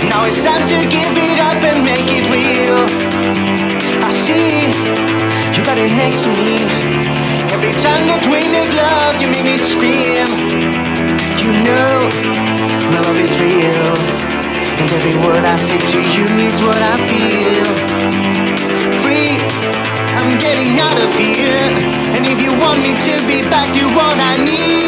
Now it's time to give it up and make it real. I see you got it next to me. Every time that we make love, you make me scream. You know my love is real, and every word I say to you is what I feel. Free, I'm getting out of here. And if you want me to be back, do what I need.